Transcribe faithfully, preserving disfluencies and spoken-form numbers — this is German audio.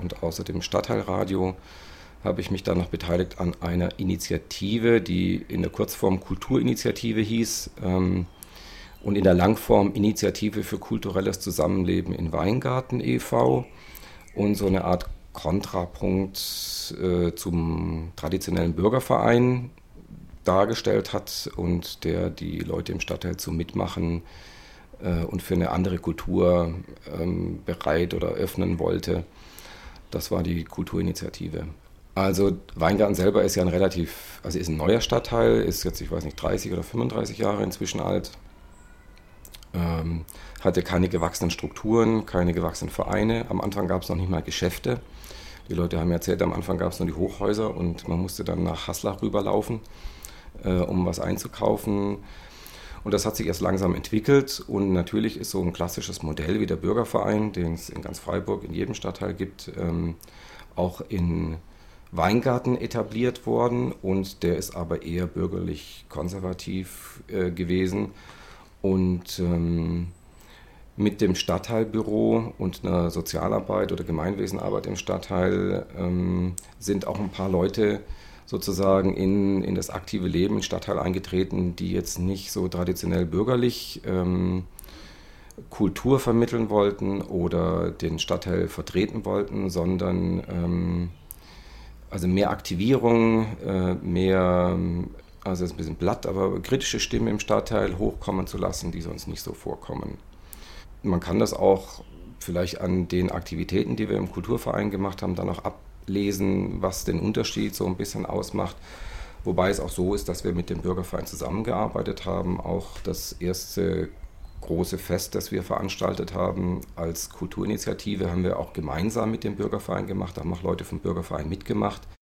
und außer dem Stadtteilradio habe ich mich dann noch beteiligt an einer Initiative, die in der Kurzform Kulturinitiative hieß ähm, und in der Langform Initiative für kulturelles Zusammenleben in Weingarten e V und so eine Art Kontrapunkt äh, zum traditionellen Bürgerverein dargestellt hat und der die Leute im Stadtteil zum Mitmachen äh, und für eine andere Kultur ähm, bereit oder öffnen wollte. Das war die Kulturinitiative. Also Weingarten selber ist ja ein relativ, also ist ein neuer Stadtteil, ist jetzt, ich weiß nicht, dreißig oder fünfunddreißig Jahre inzwischen alt. Ähm, hatte keine gewachsenen Strukturen, keine gewachsenen Vereine. Am Anfang gab es noch nicht mal Geschäfte. Die Leute haben erzählt, am Anfang gab es nur die Hochhäuser und man musste dann nach Haslach rüberlaufen, äh, um was einzukaufen. Und das hat sich erst langsam entwickelt und natürlich ist so ein klassisches Modell wie der Bürgerverein, den es in ganz Freiburg in jedem Stadtteil gibt, ähm, auch in Weingarten etabliert worden und der ist aber eher bürgerlich konservativ äh, gewesen. Und ähm, mit dem Stadtteilbüro und einer Sozialarbeit oder Gemeinwesenarbeit im Stadtteil ähm, sind auch ein paar Leute sozusagen in, in das aktive Leben im Stadtteil eingetreten, die jetzt nicht so traditionell bürgerlich ähm, Kultur vermitteln wollten oder den Stadtteil vertreten wollten, sondern ähm, also mehr Aktivierung, äh, mehr, also ist ein bisschen platt, aber kritische Stimmen im Stadtteil hochkommen zu lassen, die sonst nicht so vorkommen. Man kann das auch vielleicht an den Aktivitäten, die wir im Kulturverein gemacht haben, dann auch ablesen, was den Unterschied so ein bisschen ausmacht. Wobei es auch so ist, dass wir mit dem Bürgerverein zusammengearbeitet haben. Auch das erste große Fest, das wir veranstaltet haben als Kulturinitiative, haben wir auch gemeinsam mit dem Bürgerverein gemacht. Da haben auch Leute vom Bürgerverein mitgemacht.